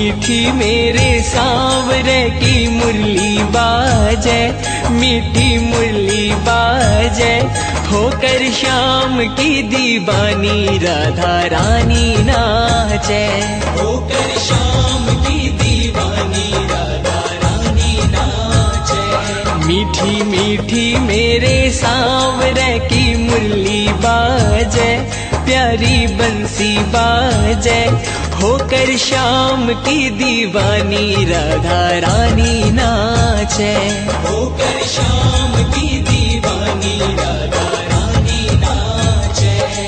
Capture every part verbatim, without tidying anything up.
मीठी मेरे सांवरे की मुरली बाजे, मीठी मुरली बाजे, होकर श्याम की दीवानी राधा रानी नाचे, होकर श्याम की दीवानी राधा रानी नाचे। मीठी मीठी मेरे सांवरे की मुरली बाजे, प्यारी बंसी बाजे, होकर श्याम की दीवानी राधा रानी नाचे, होकर श्याम की दीवानी राधा रानी नाचे।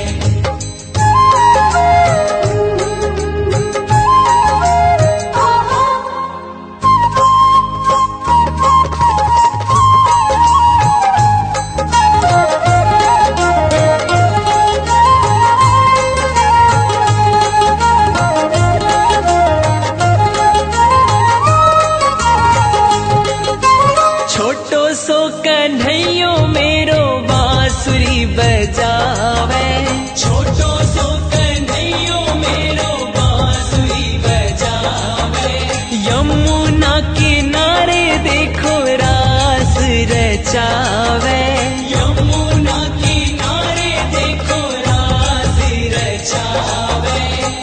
छोटो सो कन्हैयो मेरो बांसुरी बजावे, छोटो सो कन्हैयो मेरो बांसुरी बजावे, यमुना किनारे देखो रास रचावे, यमुना किनारे देखो रास रचावे।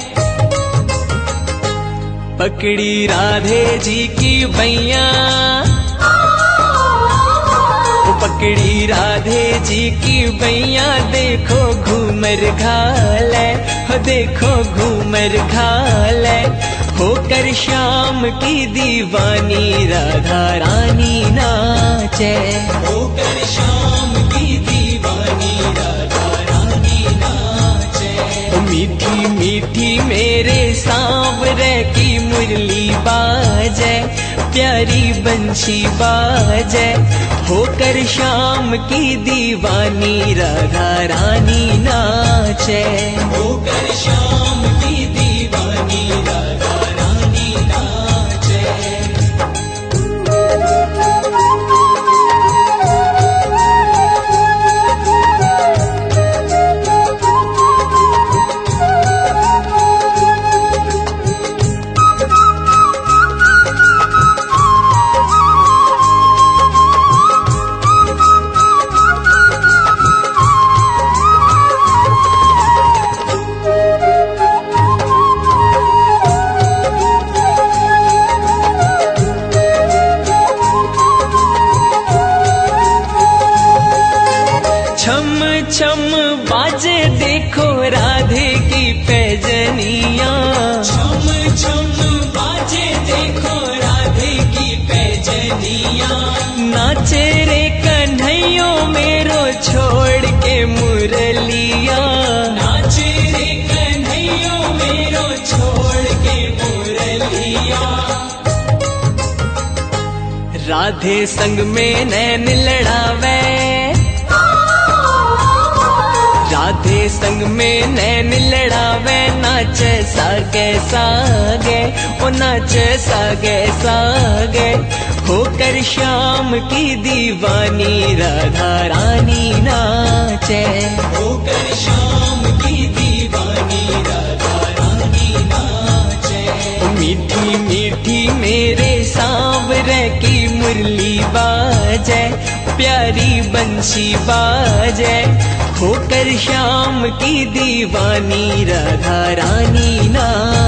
पकड़ी राधे जी की बैया, पकड़ी राधे जी की बैया, देखो घूमर घाले, हो देखो घूमर घाले, होकर श्याम की दीवानी राधा रानी नाचे, होकर श्याम की दीवानी राधा रानी नाचे। मीठी मीठी मेरे सांवरे की मुरली बाजे, प्यारी बंशी बाजे, होकर श्याम की दीवानी राधा रानी नाचे, होकर श्याम की दीवानी राधा रानी नाचे। छम छम बाजे देखो राधे की पैजनिया, छम छम बाजे देखो राधे की पैजनिया, नाचे रे कन्हैयो मेरो छोड़ के मुरलिया, नाचे रे कन्हैयो मेरो छोड़ के मुरलिया। राधे संग में नैन लड़ावे, राधे संग में नैन लड़ावे, नाचे सागे सागे, ओ नाचे सागे सागे, होकर श्याम की दीवानी राधा रानी नाचे, होकर श्याम की दीवानी राधा रानी नाचे। मीठी मीठी मेरे सांवरे की मुरली बाजे, प्यारी बंशी बाजे, होकर श्याम की दीवानी राधा रानी ना